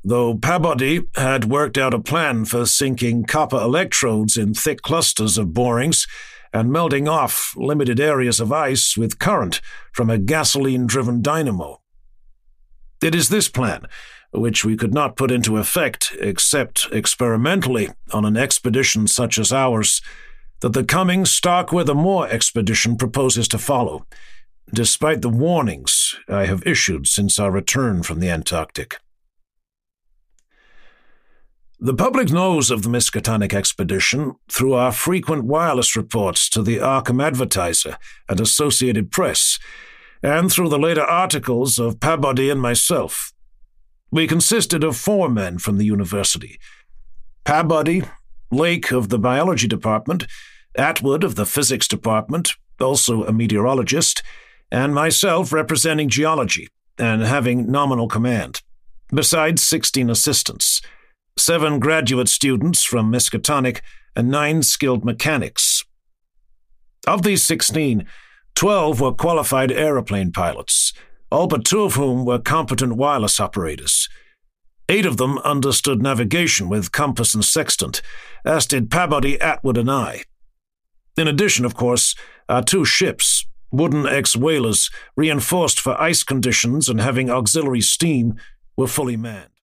though Peabody had worked out a plan for sinking copper electrodes in thick clusters of borings and melting off limited areas of ice with current from a gasoline-driven dynamo. It is this plan, which we could not put into effect except experimentally on an expedition such as ours, that the coming Starkweather-Moore expedition proposes to follow, despite the warnings I have issued since our return from the Antarctic. The public knows of the Miskatonic expedition through our frequent wireless reports to the Arkham Advertiser and Associated Press, and through the later articles of Peabody and myself. We consisted of 4 men from the university: Peabody, Lake of the biology department, Atwood of the physics department, also a meteorologist, and myself representing geology and having nominal command, besides 16 assistants, 7 graduate students from Miskatonic, and 9 skilled mechanics. Of these 16, 12 were qualified aeroplane pilots, all but 2 of whom were competent wireless operators. 8 of them understood navigation with compass and sextant, as did Peabody, Atwood, and I. In addition, of course, our 2 ships, wooden ex-whalers, reinforced for ice conditions and having auxiliary steam, were fully manned.